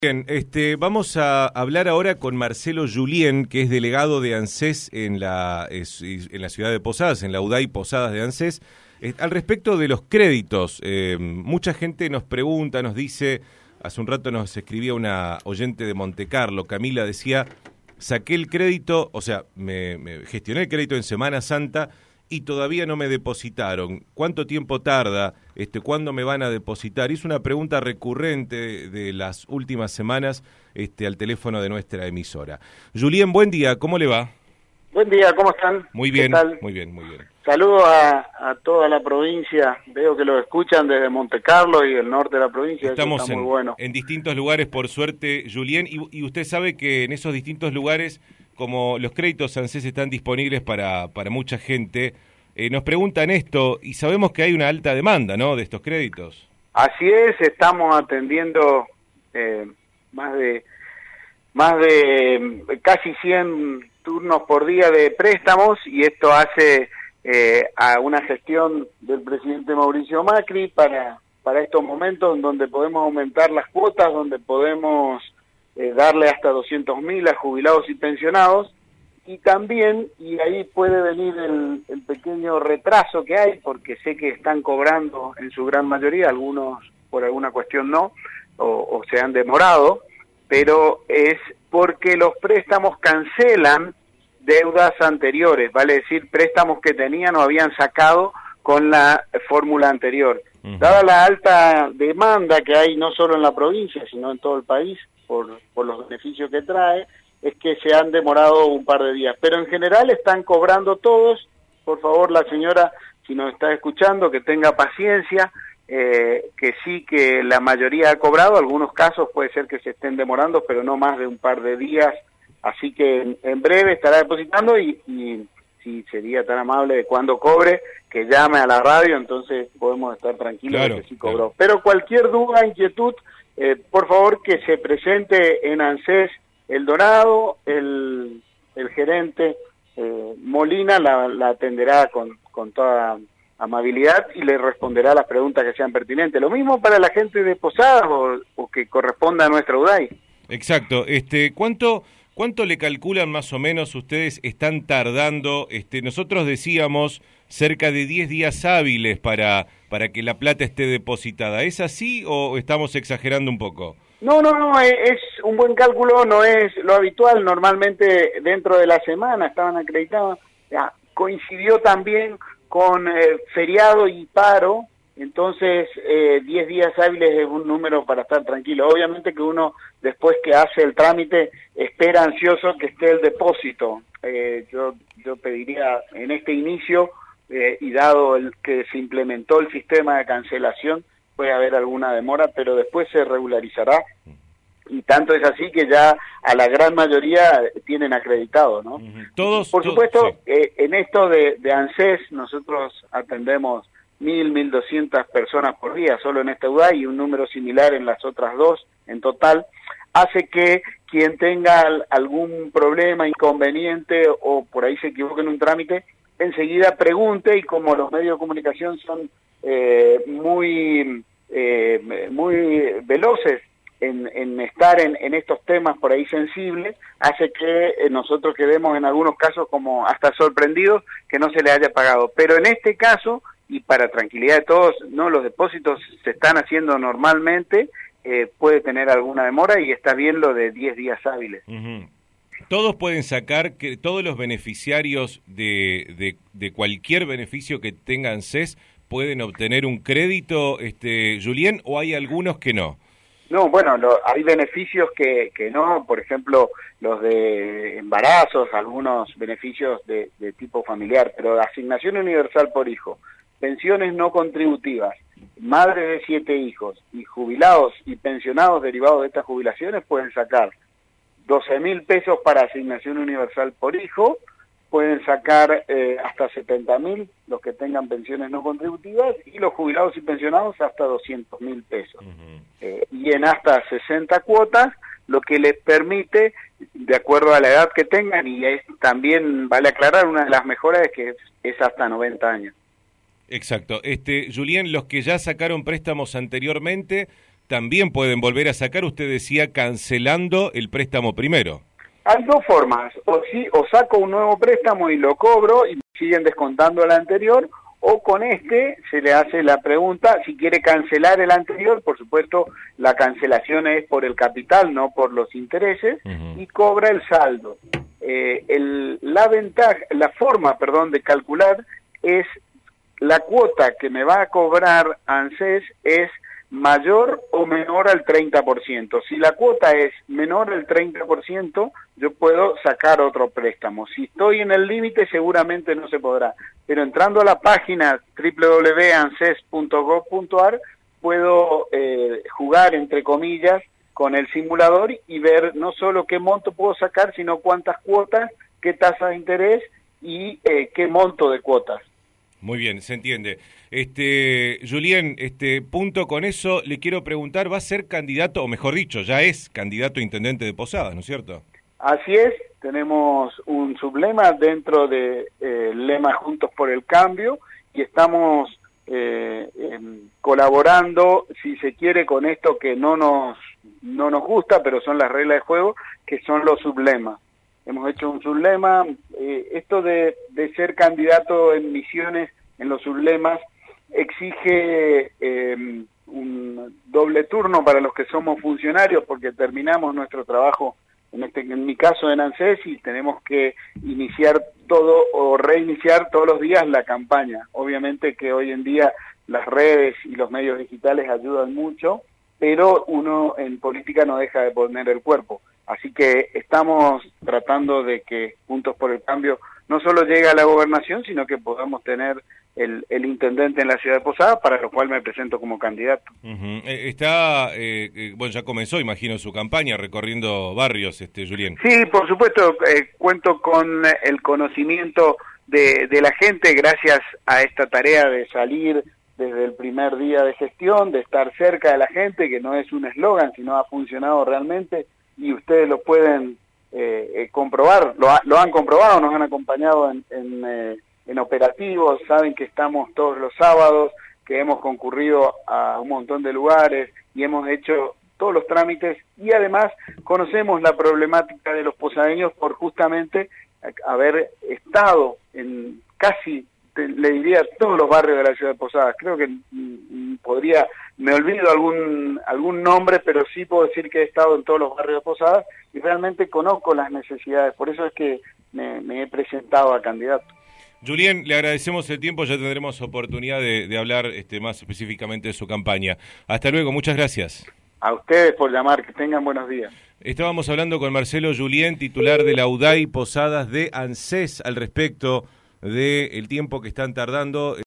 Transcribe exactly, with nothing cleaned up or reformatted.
Bien, este, vamos a hablar ahora con Marcelo Julien, que es delegado de ANSES en la, es, en la ciudad de Posadas, en la UDAI Posadas de ANSES, eh, al respecto de los créditos. Eh, mucha gente nos pregunta, nos dice, hace un rato nos escribía una oyente de Montecarlo, Camila, decía, saqué el crédito, o sea, me, me gestioné el crédito en Semana Santa y todavía no me depositaron. ¿Cuánto tiempo tarda? Este, ¿Cuándo me van a depositar? Y es una pregunta recurrente de las últimas semanas este, al teléfono de nuestra emisora. Julien, buen día, ¿cómo le va? Buen día, ¿cómo están? Muy bien, ¿Qué tal? muy bien, muy bien. Saludo a, a toda la provincia, veo que lo escuchan desde Montecarlo y el norte de la provincia. Estamos está en, muy bueno. en distintos lugares, por suerte, Julien, y, y usted sabe que en esos distintos lugares, como los créditos ANSES están disponibles para, para mucha gente, eh, nos preguntan esto, y sabemos que hay una alta demanda, ¿no?, de estos créditos. Así es, estamos atendiendo eh, más de más de casi cien turnos por día de préstamos, y esto hace eh, a una gestión del presidente Mauricio Macri para, para estos momentos en donde podemos aumentar las cuotas, donde podemos eh, darle hasta doscientos mil a jubilados y pensionados. Y también, y ahí puede venir el, el pequeño retraso que hay, porque sé que están cobrando en su gran mayoría, algunos por alguna cuestión no, o, o se han demorado, pero es porque los préstamos cancelan deudas anteriores, vale decir, préstamos que tenían o habían sacado con la fórmula anterior. Uh-huh. Dada la alta demanda que hay no solo en la provincia, sino en todo el país, por, por los beneficios que trae, es que se han demorado un par de días, pero en general están cobrando todos. Por favor, la señora, si nos está escuchando, que tenga paciencia, eh, que sí que la mayoría ha cobrado, algunos casos puede ser que se estén demorando, pero no más de un par de días, así que en, en breve estará depositando y, y si sería tan amable de cuando cobre, que llame a la radio, entonces podemos estar tranquilos, claro, de que sí cobró. Claro. Pero cualquier duda, inquietud, eh, por favor que se presente en ANSES El Dorado, el, el gerente eh, Molina la, la atenderá con, con toda amabilidad y le responderá las preguntas que sean pertinentes. Lo mismo para la gente de Posadas o, o que corresponda a nuestra UDAI. Exacto. Este, ¿cuánto, cuánto le calculan más o menos ustedes están tardando? Este, nosotros decíamos cerca de diez días hábiles para, para que la plata esté depositada. ¿Es así o estamos exagerando un poco? No, no, no, es un buen cálculo, no es lo habitual, normalmente dentro de la semana estaban acreditados, ya, coincidió también con eh, feriado y paro, entonces diez eh, días hábiles es un número para estar tranquilo. Obviamente que uno después que hace el trámite espera ansioso que esté el depósito, eh, yo, yo pediría en este inicio, eh, y dado el que se implementó el sistema de cancelación, puede haber alguna demora, pero después se regularizará, y tanto es así que ya a la gran mayoría tienen acreditado, ¿no? Uh-huh. Todos, por supuesto, todos, sí. eh, en esto de, de ANSES nosotros atendemos mil, mil doscientas personas por día, solo en esta UDAI, y un número similar en las otras dos en total, hace que quien tenga algún problema, inconveniente, o por ahí se equivoque en un trámite, enseguida pregunte, y como los medios de comunicación son eh, muy... Eh, muy veloces en, en estar en, en estos temas por ahí sensibles, hace que eh, nosotros quedemos en algunos casos como hasta sorprendidos que no se le haya pagado. Pero en este caso, y para tranquilidad de todos, no, los depósitos se están haciendo normalmente, eh, puede tener alguna demora y está bien lo de diez días hábiles. Uh-huh. Todos pueden sacar, que todos los beneficiarios de, de, de cualquier beneficio que tengan ANSES pueden obtener un crédito, este, Julien, o hay algunos que no? No, bueno, lo, hay beneficios que, que no, por ejemplo, los de embarazos, algunos beneficios de, de tipo familiar, pero asignación universal por hijo, pensiones no contributivas, madres de siete hijos y jubilados y pensionados derivados de estas jubilaciones pueden sacar doce mil pesos para asignación universal por hijo, pueden sacar eh, hasta setenta mil los que tengan pensiones no contributivas, y los jubilados y pensionados hasta doscientos mil pesos. Uh-huh. Eh, y en hasta sesenta cuotas, lo que les permite, de acuerdo a la edad que tengan, y es, también vale aclarar, una de las mejoras es que es, es hasta noventa años. Exacto. Este, Julien, los que ya sacaron préstamos anteriormente también pueden volver a sacar, usted decía, cancelando el préstamo primero. Hay dos formas, o, sí, o saco un nuevo préstamo y lo cobro y siguen descontando el anterior, o con este se le hace la pregunta si quiere cancelar el anterior. Por supuesto la cancelación es por el capital, no por los intereses, uh-huh. y cobra el saldo. Eh, el, la ventaja, la forma, perdón, de calcular es la cuota que me va a cobrar ANSES es mayor o menor al treinta por ciento. Si la cuota es menor al treinta por ciento, yo puedo sacar otro préstamo. Si estoy en el límite, seguramente no se podrá. Pero entrando a la página doble u doble u doble u punto anses punto gov punto ar, puedo eh, jugar, entre comillas, con el simulador y ver no solo qué monto puedo sacar, sino cuántas cuotas, qué tasa de interés y eh, qué monto de cuotas. Muy bien, se entiende. Este, Julien, este punto con eso, le quiero preguntar, ¿va a ser candidato, o mejor dicho, ya es candidato a intendente de Posadas, ¿no es cierto? Así es, tenemos un sublema dentro del de, eh, lema Juntos por el Cambio y estamos eh, eh, colaborando, si se quiere, con esto que no nos, no nos gusta, pero son las reglas de juego, que son los sublemas. Hemos hecho un sublema, eh, esto de, de ser candidato en Misiones, en los sublemas, exige eh, un doble turno para los que somos funcionarios, porque terminamos nuestro trabajo, en, este, en mi caso en ANSES, y tenemos que iniciar todo o reiniciar todos los días la campaña. Obviamente que hoy en día las redes y los medios digitales ayudan mucho, pero uno en política no deja de poner el cuerpo. Así que estamos tratando de que Juntos por el Cambio no solo llegue a la gobernación, sino que podamos tener el, el intendente en la ciudad de Posadas, para lo cual me presento como candidato. Uh-huh. Está, eh, bueno, ya comenzó, imagino, su campaña recorriendo barrios, este Julien. Sí, por supuesto, eh, cuento con el conocimiento de, de la gente gracias a esta tarea de salir desde el primer día de gestión, de estar cerca de la gente, que no es un eslogan, sino ha funcionado realmente. Y ustedes lo pueden eh, eh, comprobar, lo, ha, lo han comprobado, nos han acompañado en, en, eh, en operativos, saben que estamos todos los sábados, que hemos concurrido a un montón de lugares y hemos hecho todos los trámites, y además conocemos la problemática de los posadeños por justamente haber estado en casi, te, le diría, todos los barrios de la ciudad de Posadas. Creo que mm, podría... Me olvido algún algún nombre, pero sí puedo decir que he estado en todos los barrios de Posadas y realmente conozco las necesidades. Por eso es que me, me he presentado a candidato. Julien, le agradecemos el tiempo, ya tendremos oportunidad de, de hablar este, más específicamente de su campaña. Hasta luego, muchas gracias. A ustedes por llamar, que tengan buenos días. Estábamos hablando con Marcelo Julien, titular de la U D A I Posadas de ANSES, al respecto del tiempo que están tardando.